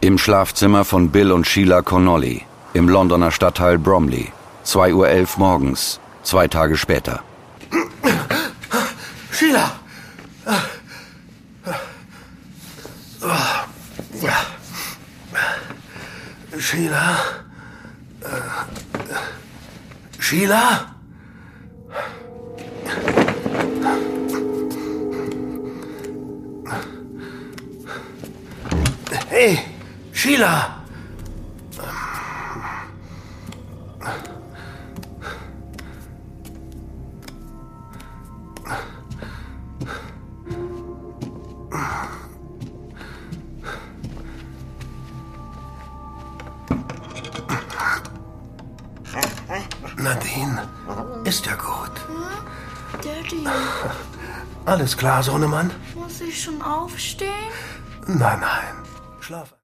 Im Schlafzimmer von Bill und Sheila Connolly, im Londoner Stadtteil Bromley. 2:11 Uhr morgens, 2 Tage später. Sheila! Sheila? Sheila? Hey, Sheila! Nadine, ist ja gut. Daddy, Alles klar, Sohnemann? muss ich schon aufstehen? Nein, schlaf.